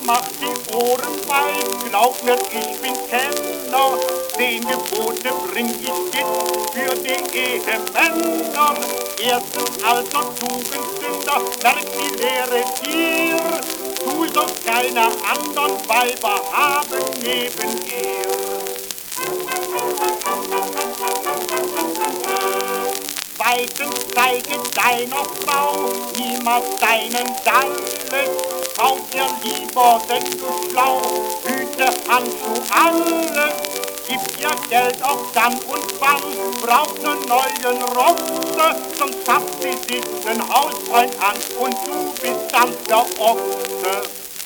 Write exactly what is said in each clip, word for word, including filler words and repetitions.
macht die Ohren weit, glaub mir, ich bin Kenner, zehn Gebote bring ich mit für die Ehemänner. Erstens also Tugendsünder, merk die Lehre dir, du sollst keine anderen Weiber haben neben ihr. Zweitens zeige deiner Frau niemals deinen Dalles, kauf ihr lieber, denn du schlau, Hüte, Handschuh, alles. Gib ihr Geld auch dann und wann, braucht ne neuen Roste, sonst schafft sie sich nen Hausfreund an und du bist dann der Ochse.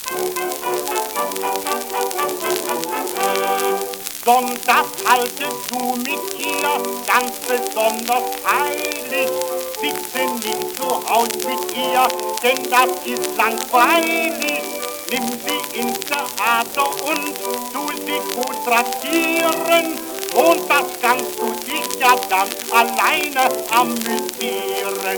Sonntags haltest du mit ihr ganz besonders heilig, sitze nicht zu Haus mit ihr, denn das ist langweilig. Nimm sie ins Theater und tu sie gut traktieren, montags kannst du dich ja dann alleine amüsieren.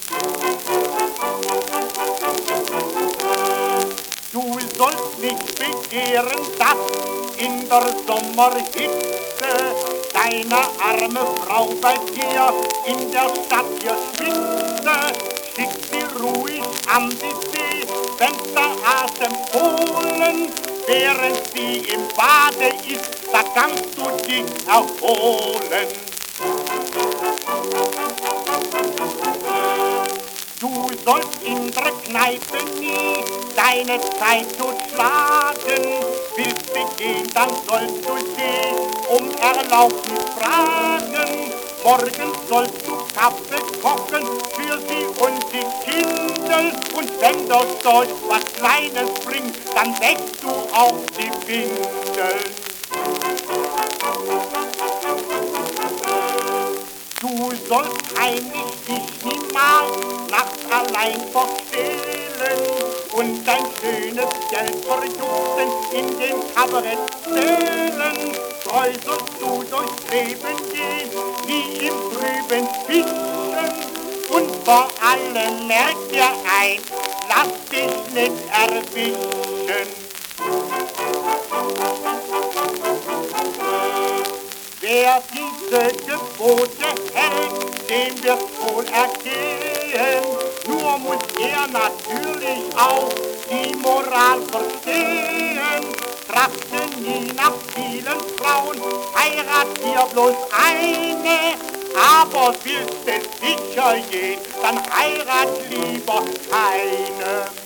Du sollst nicht begehren, dass in der Sommerhitze deine arme Frau bei dir in der Stadt hier schwitze. Schick sie ruhig an die See, Fensteratem holen, während sie im Bade ist, da kannst du dich erholen. Du sollst in der Kneipe nie deine Zeit totschlagen, willst begehen, dann sollst du sie um Erlaubnis fragen. Morgen sollst du Kaffee kochen für sie und die Kinder, und wenn das Zeug was Kleines bringt, dann wächst du auch die Windeln. Du sollst heimlich dich niemals nachts allein verstehlen und dein schönes Geld verjutzen in den Kabarettsälen. Treu sollst du durchs Leben gehen, nie im Trüben fischen, und vor allem merk dir ein, lass dich nicht erwischen. Wer diese Gebote hält, dem wird wohl ergehen, nur muss er natürlich auch die Moral verstehen. Trachte nie nach vielen Frauen, heirat dir bloß eine, aber willst es sicher gehen, dann heirat lieber keine.